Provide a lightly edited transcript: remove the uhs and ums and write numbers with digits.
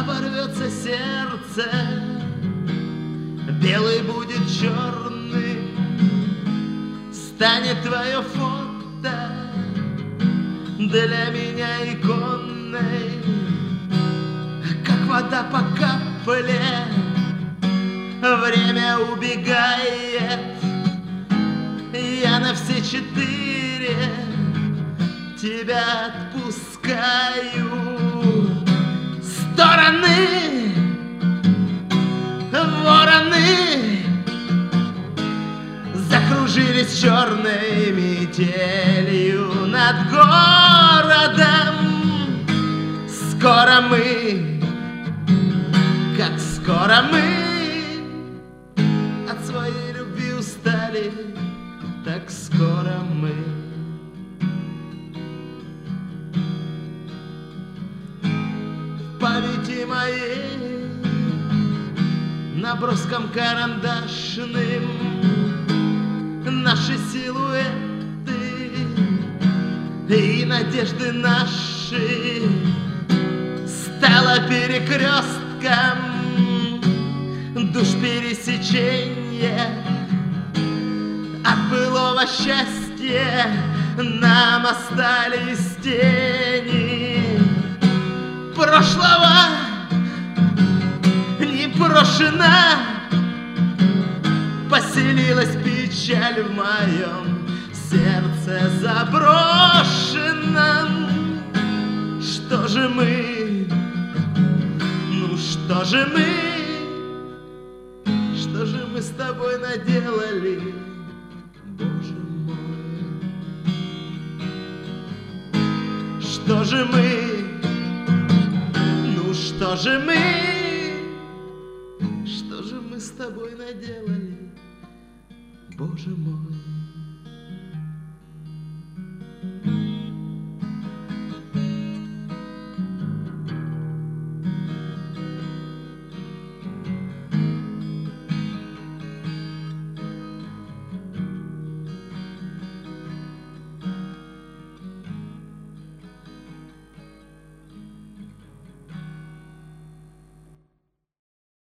оборвется сердце, белый будет черный, станет твое фото для меня иконной, как вода по капле. Время убегает, я на все четыре тебя отпускаю. Стороны, вороны закружились черной метелью над городом. Скоро мы, как скоро мы от своей любви устали, так скоро мы. В памяти моей наброском карандашным наши силуэты и надежды наши стало перекрестком душ пересечения. От былого счастья нам остались тени прошлого, не брошена. Поселилась печаль в моем сердце заброшенном. Что же мы, ну что же мы, что же мы с тобой наделали, Боже мой? Что же мы, ну что же мы с тобой наделали, Боже мой?